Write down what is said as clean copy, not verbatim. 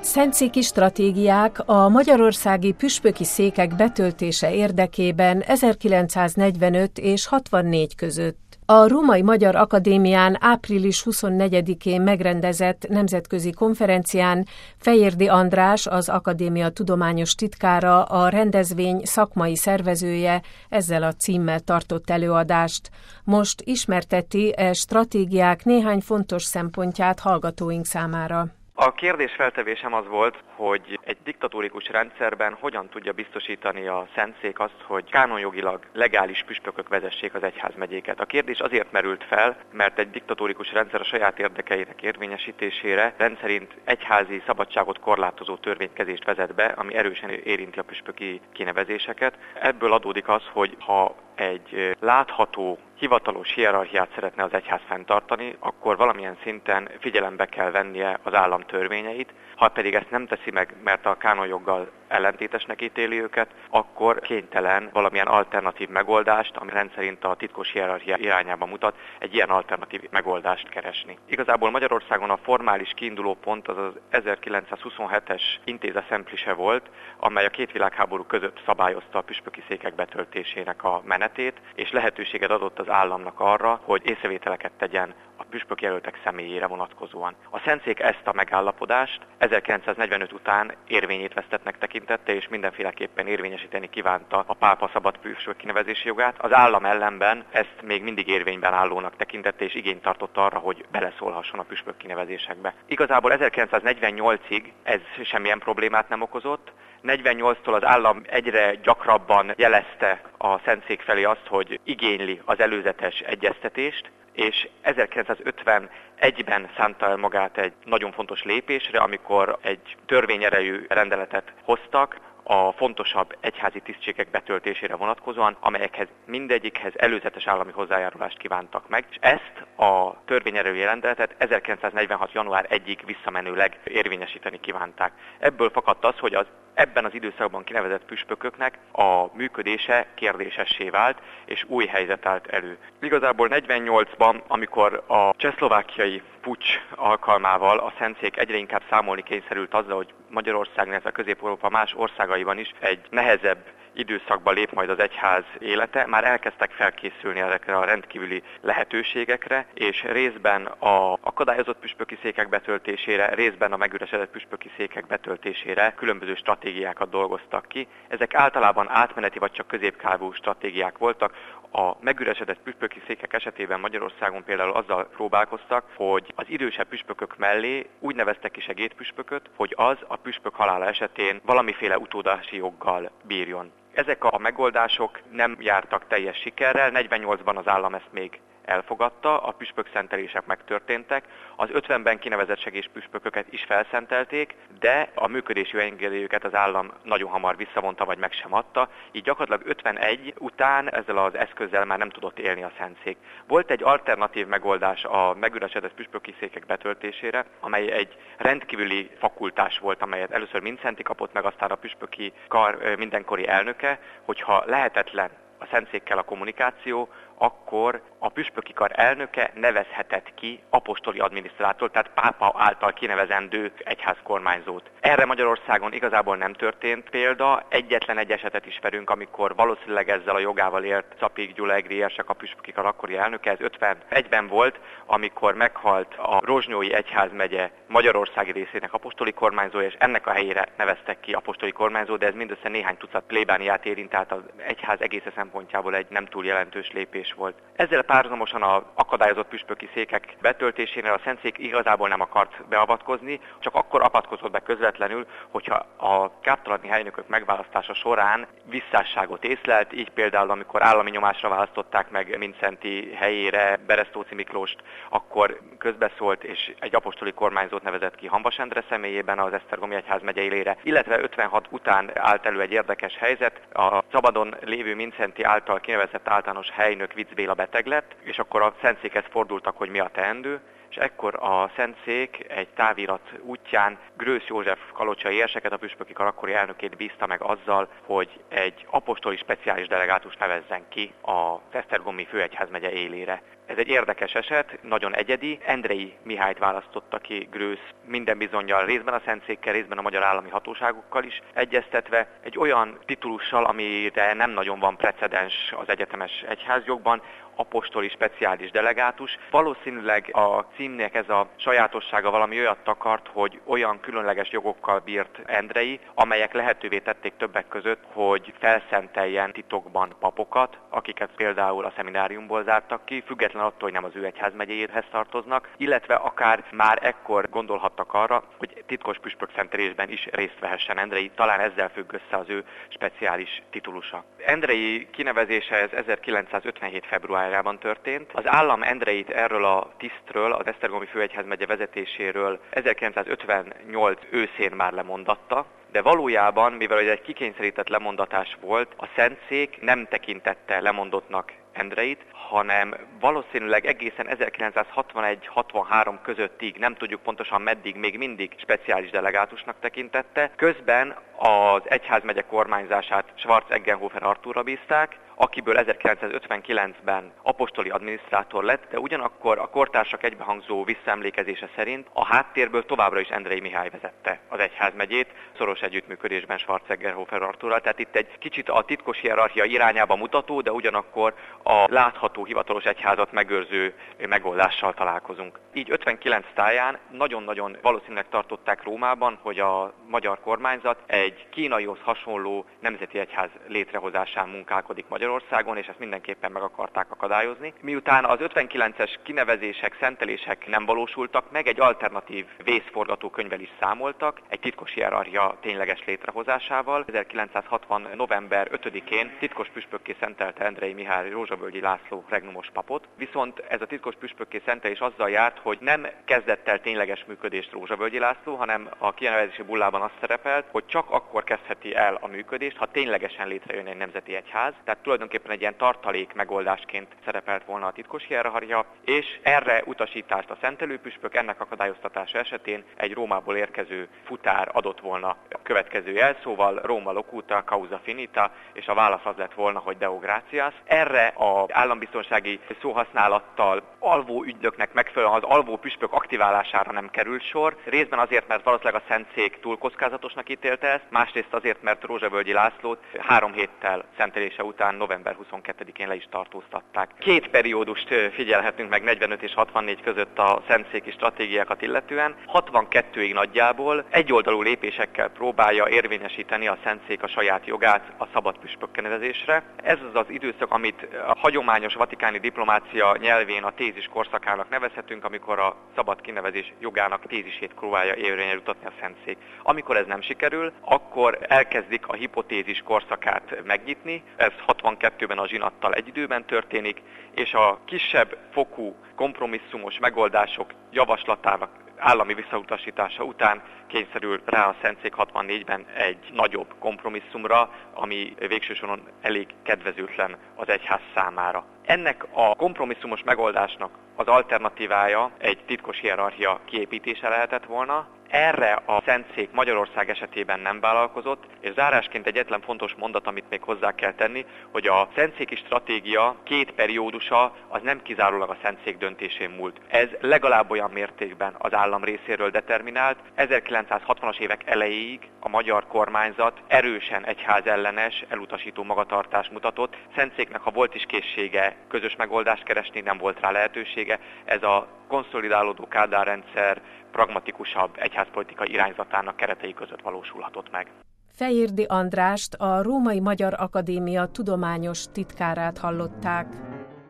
Szentszéki stratégiák a magyarországi püspöki székek betöltése érdekében 1945 és 64 között. A Római Magyar Akadémián április 24-én megrendezett nemzetközi konferencián Fejérdi András, az akadémia tudományos titkára, a rendezvény szakmai szervezője ezzel a címmel tartott előadást. Most ismerteti stratégiák néhány fontos szempontját hallgatóink számára. A kérdésfeltevésem az volt, hogy egy diktatórikus rendszerben hogyan tudja biztosítani a Szentszék azt, hogy kánonjogilag legális püspökök vezessék az egyházmegyéket. A kérdés azért merült fel, mert egy diktatórikus rendszer a saját érdekeinek érvényesítésére rendszerint egyházi szabadságot korlátozó törvénykezést vezet be, ami erősen érinti a püspöki kinevezéseket. Ebből adódik az, hogy ha egy látható, hivatalos hierarchiát szeretne az egyház fenntartani, akkor valamilyen szinten figyelembe kell vennie az állam törvényeit. Ha pedig ezt nem teszi meg, mert a kánonjoggal ellentétesnek ítéli őket, akkor kénytelen valamilyen alternatív megoldást, ami rendszerint a titkos hierarchia irányába mutat, egy ilyen alternatív megoldást keresni. Igazából Magyarországon a formális kiinduló pont az 1927-es Intéza Semplice volt, amely a két világháború között szabályozta a püspöki székek betöltésének a menetét, és lehetőséget adott az államnak arra, hogy észrevételeket tegyen a püspökjelöltek személyére vonatkozóan. A Szentszék ezt a megállapodást 1945 után érvényét vesztettnek tekintette, és mindenféleképpen érvényesíteni kívánta a pápa szabad püspök kinevezési jogát. Az állam ellenben ezt még mindig érvényben állónak tekintette, és igényt tartott arra, hogy beleszólhasson a püspök kinevezésekbe. Igazából 1948-ig ez semmilyen problémát nem okozott. 48-tól az állam egyre gyakrabban jelezte a Szentszék felé azt, hogy igényli az előzetes egyeztetést, és 1951-ben szánta el magát egy nagyon fontos lépésre, amikor egy törvényerejű rendeletet hoztak a fontosabb egyházi tisztségek betöltésére vonatkozóan, amelyekhez mindegyikhez előzetes állami hozzájárulást kívántak meg, és ezt a törvényerejű rendeletet 1946. január 1-ig visszamenőleg érvényesíteni kívánták. Ebből fakadt az, hogy ebben az időszakban kinevezett püspököknek a működése kérdésessé vált, és új helyzet állt elő. Igazából 48-ban, amikor a csehszlovákiai puccs alkalmával a Szentszék egyre inkább számolni kényszerült azzal, hogy Magyarország, illetve Közép-Európa más országaiban is egy nehezebb időszakba lép majd az egyház élete, már elkezdtek felkészülni ezekre a rendkívüli lehetőségekre, és részben az akadályozott püspöki székek betöltésére, részben a megüresedett püspöki székek betöltésére különböző stratégiákat dolgoztak ki. Ezek általában átmeneti vagy csak középtávú stratégiák voltak. A megüresedett püspöki székek esetében Magyarországon például azzal próbálkoztak, hogy az idősebb püspökök mellé úgy neveztek ki segédpüspököt, hogy az a püspök halála esetén valamiféle utódási joggal bírjon. Ezek a megoldások nem jártak teljes sikerrel, 48-ban az állam ezt még elfogadta, a püspökszentelések megtörténtek, az 50-ben kinevezett segédpüspököket is felszentelték, de a működési engedélyüket az állam nagyon hamar visszavonta, vagy meg sem adta, így gyakorlatilag 51 után ezzel az eszközzel már nem tudott élni a Szentszék. Volt egy alternatív megoldás a megüresedett püspöki székek betöltésére, amely egy rendkívüli fakultás volt, amelyet először Mindszenty kapott meg, aztán a püspöki kar mindenkori elnöke, hogyha lehetetlen a Szentszékkel a kommunikáció, akkor a püspöki kar elnöke nevezhetett ki apostoli adminisztrátort, tehát pápa által kinevezendő egyházkormányzót. Erre Magyarországon igazából nem történt példa, egyetlen egy esetet ismerünk, amikor valószínűleg ezzel a jogával élt Czapik Gyula egri érsek, a püspöki kar akkori elnöke, ez 51-ben volt, amikor meghalt a Rozsnyói egyházmegye magyarországi részének apostoli kormányzója, és ennek a helyére neveztek ki apostoli kormányzó, de ez mindössze néhány tucat plébániát érint, tehát az egyház egész szempontjából egy nem túl jelentős lépés volt. Ezzel párhuzamosan az akadályozott püspöki székek betöltésénél a Szentszék igazából nem akart beavatkozni, csak akkor avatkozott be közvetlenül, hogyha a káptalani helynökök megválasztása során visszásságot észlelt, így például amikor állami nyomásra választották meg Mindszenty helyére Beresztóczy Miklóst, akkor közbeszólt és egy apostoli kormányzót nevezett ki Hamvas Endre személyében az Esztergomi egyházmegye élére, illetve 56 után állt elő egy érdekes helyzet, a szabadon lévő Mindszenty által kinevezett általános helynök Vicz Béla beteg lett, és akkor a Szentszékhez fordultak, hogy mi a teendő, és ekkor a Szentszék egy távirat útján Grősz József kalocsai érseket, a püspöki kar akkori elnökét bízta meg azzal, hogy egy apostoli speciális delegátus nevezzen ki az esztergomi főegyházmegye élére. Ez egy érdekes eset, nagyon egyedi. Endrei Mihályt választotta ki Grősz minden bizonnyal részben a szentszékkel, részben a magyar állami hatóságokkal is egyeztetve, egy olyan titulussal, amire nem nagyon van precedens az egyetemes egyházjogban, apostoli speciális delegátus. Valószínűleg a címnek ez a sajátossága valami olyat takart, hogy olyan különleges jogokkal bírt Endrei, amelyek lehetővé tették többek között, hogy felszenteljen titokban papokat, akiket például a szemináriumból zártak ki, független attól, hogy nem az ő egyházmegyéhez tartoznak, illetve akár már ekkor gondolhattak arra, hogy titkos püspökszentelésben is részt vehessen Endrei, talán ezzel függ össze az ő speciális titulusa. Endrei kinevezése ez 1957. februárjában történt. Az állam Endreit erről a tisztről, az Esztergomi főegyházmegye vezetéséről 1958 őszén már lemondatta, de valójában, mivel ez egy kikényszerített lemondatás volt, a Szentszék nem tekintette lemondottnak Endreit, hanem valószínűleg egészen 1961-63 közöttig, nem tudjuk pontosan meddig, még mindig speciális delegátusnak tekintette. Közben az egyházmegye kormányzását Schwarz-Eggenhofer Artúrra bízták, akiből 1959-ben apostoli adminisztrátor lett, de ugyanakkor a kortársak egybehangzó visszaemlékezése szerint a háttérből továbbra is Endrei Mihály vezette az egyházmegyét, szoros együttműködésben Schwarz-Eggenhofer Artúrral. Tehát itt egy kicsit a titkos hierarchia irányába mutató, de ugyanakkor a látható hivatalos egyházat megőrző megoldással találkozunk. Így 59 táján nagyon-nagyon valószínűleg tartották Rómában, hogy a magyar kormányzat egy kínaihoz hasonló nemzeti egyház létrehozásán munkálkodik Magyarországon, és ezt mindenképpen meg akarták akadályozni. Miután az 59-es kinevezések, szentelések nem valósultak meg, egy alternatív vészforgatókönyvvel is számoltak, egy titkos hierarchia tényleges létrehozásával. 1960. november 5-én titkos püspökké szentelte Endrei Mihály Rózsavölgyi László regnumos papot, viszont ez a titkos püspökké szentelés azzal járt, hogy nem kezdett el tényleges működést Rózsavölgyi László, hanem a kinevezési bullában az szerepelt, hogy csak akkor kezdheti el a működést, ha ténylegesen létrejön egy nemzeti egyház. Tehát tulajdonképpen egy ilyen tartalék megoldásként szerepelt volna a titkos hierarchia, és erre utasítást a szentelőpüspök ennek akadályoztatása esetén egy Rómából érkező futár adott volna a következő jelszóval, Roma locuta, causa finita, és a válasz az lett volna, hogy Deo gratias. Erre az állambiztonsági szóhasználattal alvó ügynöknek megfelelően az alvó püspök aktiválására nem került sor, részben azért, mert valószínűleg a Szentszék túl kockázatosnak ítélte ezt, másrészt azért, mert Rózsavölgyi Lászlót 3 héttel szentelése után november 22-én le is tartóztatták. 2 periódust figyelhetünk meg 45 és 64 között a szentszéki stratégiákat illetően. 62-ig nagyjából egyoldalú lépésekkel próbálja érvényesíteni a Szentszék a saját jogát a szabad püspökkinevezésre. Ez az az időszak, amit a hagyományos vatikáni diplomácia nyelvén a tézis korszakának nevezhetünk, amikor a szabad kinevezés jogának tézisét próbálja érvényre jutatni a Szentszék. Amikor ez nem sikerül, akkor elkezdik a hipotézis korszakát megnyitni. Ez 62-ben a zsinattal egy időben történik, és a kisebb fokú kompromisszumos megoldások javaslatának állami visszautasítása után kényszerül rá a Szentszék 64-ben egy nagyobb kompromisszumra, ami végső soron elég kedvezőtlen az egyház számára. Ennek a kompromisszumos megoldásnak az alternatívája egy titkos hierarchia kiépítése lehetett volna. Erre a Szentszék Magyarország esetében nem vállalkozott, és zárásként egyetlen fontos mondat, amit még hozzá kell tenni, hogy a szentszéki stratégia 2 periódusa az nem kizárólag a Szentszék döntésén múlt. Ez legalább olyan mértékben az állam részéről determinált. 1960-as évek elejéig a magyar kormányzat erősen egyházellenes, elutasító magatartást mutatott. Szentszéknek, ha volt is készsége közös megoldást keresni, nem volt rá lehetősége. Ez a konszolidálódó Kádár rendszer pragmatikusabb egyházpolitikai irányzatának keretei között valósulhatott meg. Fejérdi Andrást, a Római Magyar Akadémia tudományos titkárát hallották.